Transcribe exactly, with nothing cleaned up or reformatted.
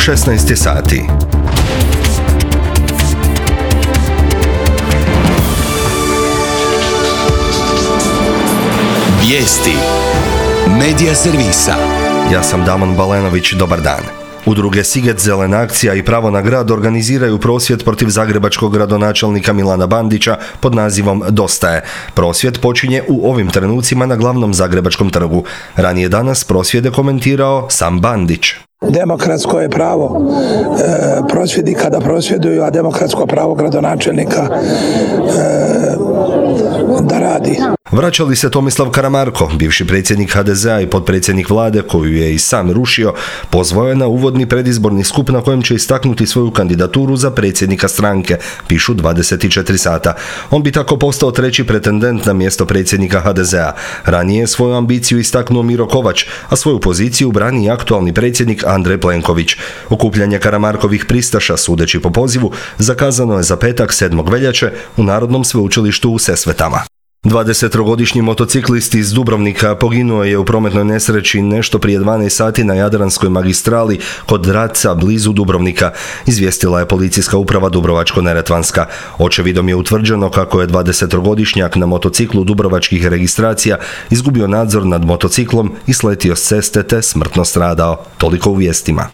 šesnaest je sati. Vijesti Medija servisa. Ja sam Damon Balenović, dobar dan. Udruge Siget, Zelena akcija i Pravo na grad organiziraju prosvjed protiv zagrebačkog gradonačelnika Milana Bandića pod nazivom Dosta je. Prosvjed počinje u ovim trenucima na glavnom zagrebačkom trgu. Ranije danas prosvjede komentirao sam Bandić. Demokratsko je pravo e, prosvjednika da prosvjeduju, a demokratsko pravo gradonačelnika e, da radi. Vraća li se Tomislav Karamarko, bivši predsjednik ha de ze a i potpredsjednik vlade koju je i sam rušio, pozvao je na uvodni predizborni skup na kojem će istaknuti svoju kandidaturu za predsjednika stranke, pišu dvadeset četiri sata. On bi tako postao treći pretendent na mjesto predsjednika ha de ze a. Ranije je svoju ambiciju istaknuo Miro Kovač, a svoju poziciju brani i aktualni predsjednik Andrej Plenković. Okupljanje Karamarkovih pristaša, sudeći po pozivu, zakazano je za petak sedmog veljače u Narodnom sveučilištu u Sesvetama. dvadesettrogodišnji motociklist iz Dubrovnika poginuo je u prometnoj nesreći nešto prije dvanaest sati na Jadranskoj magistrali kod Draca blizu Dubrovnika, izvijestila je policijska uprava Dubrovačko-neretvanska. Očevidom je utvrđeno kako je dvadesettrogodišnjak na motociklu dubrovačkih registracija izgubio nadzor nad motociklom i sletio s ceste te smrtno stradao. Toliko u vijestima.